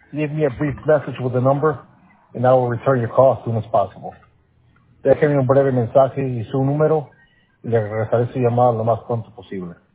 leave me a brief message with the number, and I will return your call as soon as possible. Déjeme un breve mensaje y su número, y le regresaré su llamada lo más pronto posible.